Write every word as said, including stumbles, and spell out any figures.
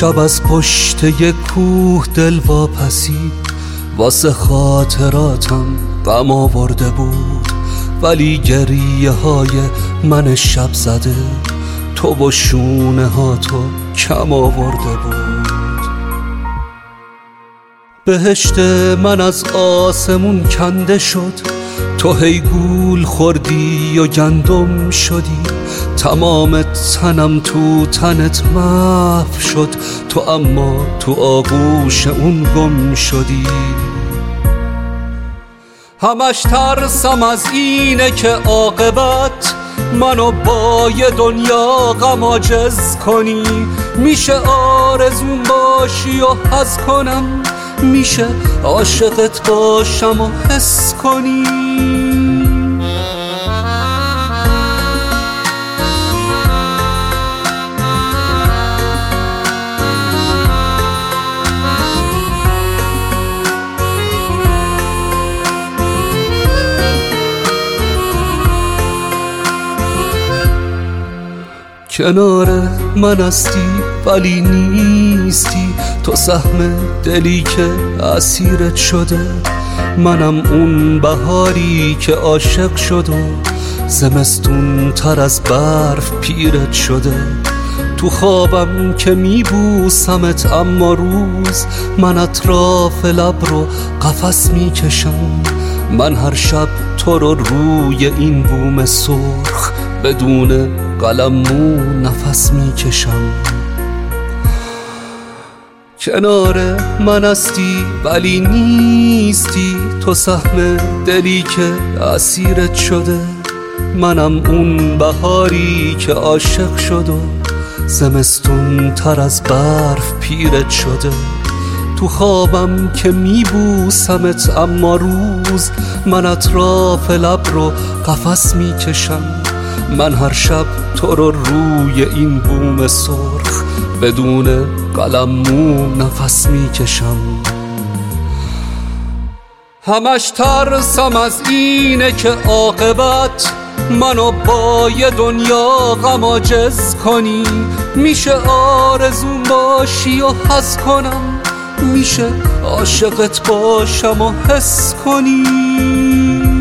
شب از پشت یک کوه دل واپسی واسه خاطراتم غم آورده بود، ولی گریه های من شب زده تو و شونه ها تو کم آورده بود. بهشت من از آسمون کنده شد، تو هی گول خوردی و گندم شدی، تمام تنم تو تنت محو شد، تو اما تو آغوش اون گم شدی. همش ترسم از اینه که عاقبت منو با یه دنیا غم عاجز کنی، میشه آرزوم باشی و حس کنم، میشه عاشقت باشم و حس کنی. کنار من هستی ولی نیستی، تو سهم دلی که اسیرت شده، منم اون بهاری که عاشق شد و زمستون تر از برف پیرت شده. تو خوابم که میبوسمت اما روز من اطراف لب رو قفس میکشم، من هر شب تو رو روی این بوم سرخ بدون قلمو نفس میکشم. کنار من هستی ولی نیستی، تو سهم دلی که اسیرت شده، منم اون بهاری که عاشق شد و زمستون تر از برف پیرت شده. تو خوابم که میبوسمت اما روز من اطراف لب رو قفس میکشم، من هر شب تو رو روی این بوم سرخ بدون قلمو نفس میکشم. همش ترسم از اینه که عاقبت منو با یه دنیا غم عاجز کنی، میشه آرزوم باشی و حس کنم، میشه عاشقت باشم و حس کنی.